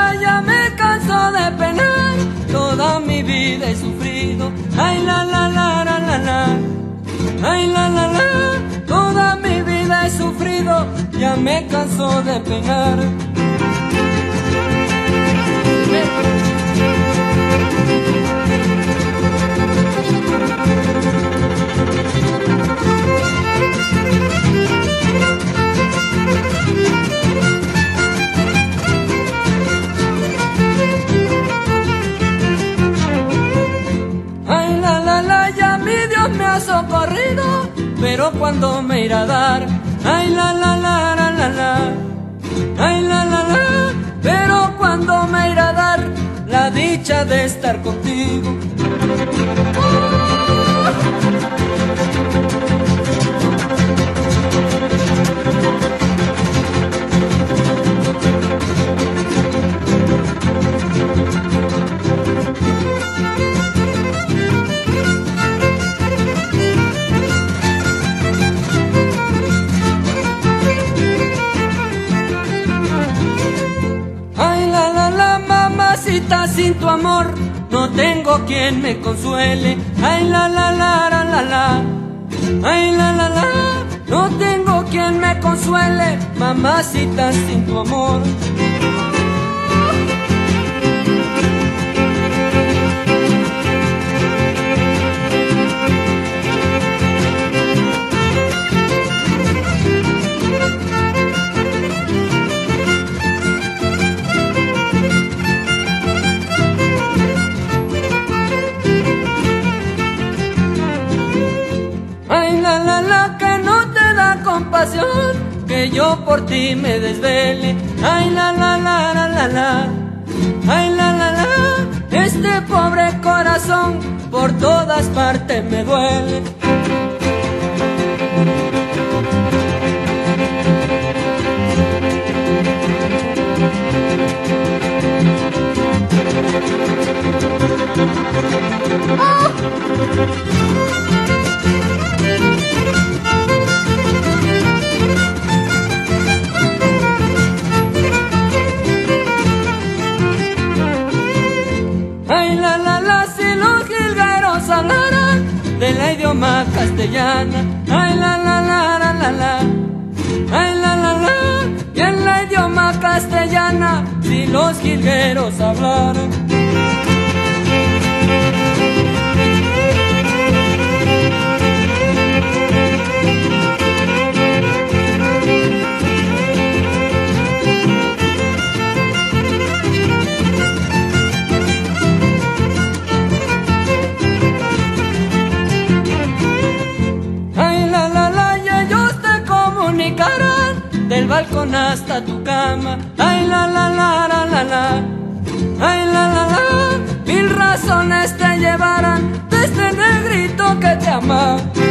ya me canso de penar, toda mi vida he sufrido. Ay, la, la, la, la, la, la. Ay, la, la, la, toda mi vida he sufrido, ya me canso de penar. Ay, la, la, la, ya mi Dios me ha socorrido, pero cuando me irá a dar, ay, la, la, la, la, la, la, ay, la, la, la, pero cuando me irá a dar la dicha de estar contigo. Sin tu amor no tengo quien me consuele. Ay, la, la, la, la, la, la. Ay, la, la, la, no tengo quien me consuele, mamacita, sin tu amor. Compasión, que yo por ti me desvele. Ay, la, la, la, la, la, la. Ay, la, la, la, este pobre corazón por todas partes me duele. De la idioma castellana, ay, la, la, la, la, la, la. Ay, la, la, la, y en la idioma castellana, si los jilgueros hablaran. Del balcón hasta tu cama, ay, la, la, la, la, la, la. Ay, la, la, la, mil razones te llevarán de este negrito que te ama.